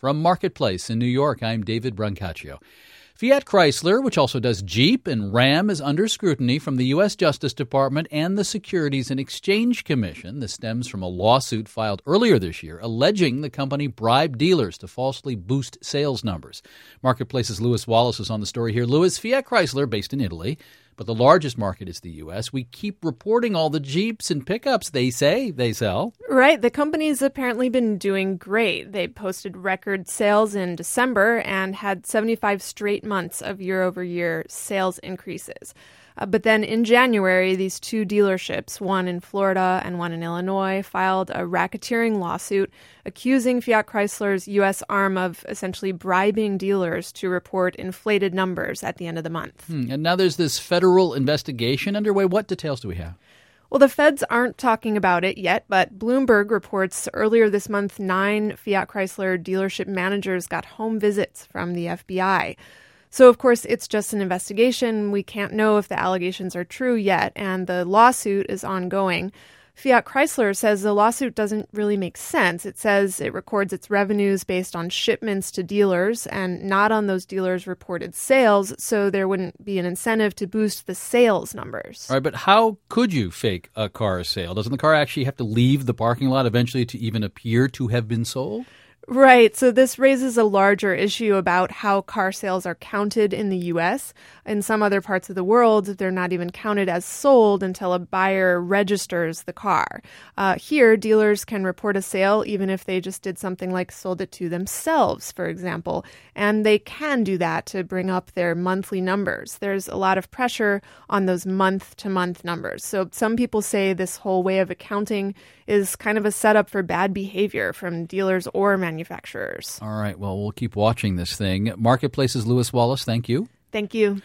From Marketplace in New York, I'm David Brancaccio. Fiat Chrysler, which also does Jeep and Ram, is under scrutiny from the U.S. Justice Department and the Securities and Exchange Commission. This stems from a lawsuit filed earlier this year alleging the company bribed dealers to falsely boost sales numbers. Marketplace's Lewis Wallace is on the story here. Lewis, Fiat Chrysler, based in Italy, but the largest market is the U.S. We keep reporting all the Jeeps and pickups they say they sell. Right. The company's apparently been doing great. They posted record sales in December and had 75 straight months of year-over-year sales increases. But then in January, these two dealerships, one in Florida and one in Illinois, filed a racketeering lawsuit accusing Fiat Chrysler's U.S. arm of essentially bribing dealers to report inflated numbers at the end of the month. And now there's this federal investigation underway. What details do we have? Well, the feds aren't talking about it yet, but Bloomberg reports earlier this month 9 Fiat Chrysler dealership managers got home visits from the FBI. So, of course, it's just an investigation. We can't know if the allegations are true yet, and the lawsuit is ongoing. Fiat Chrysler says the lawsuit doesn't really make sense. It says it records its revenues based on shipments to dealers and not on those dealers' reported sales, so there wouldn't be an incentive to boost the sales numbers. All right, but how could you fake a car sale? Doesn't the car actually have to leave the parking lot eventually to even appear to have been sold? Right. So this raises a larger issue about how car sales are counted in the U.S. In some other parts of the world, they're not even counted as sold until a buyer registers the car. Here, dealers can report a sale even if they just did something like sold it to themselves, for example. And they can do that to bring up their monthly numbers. There's a lot of pressure on those month-to-month numbers. So some people say this whole way of accounting is kind of a setup for bad behavior from dealers or manufacturers. All right. Well, we'll keep watching this thing. Marketplace's Lewis Wallace, thank you. Thank you.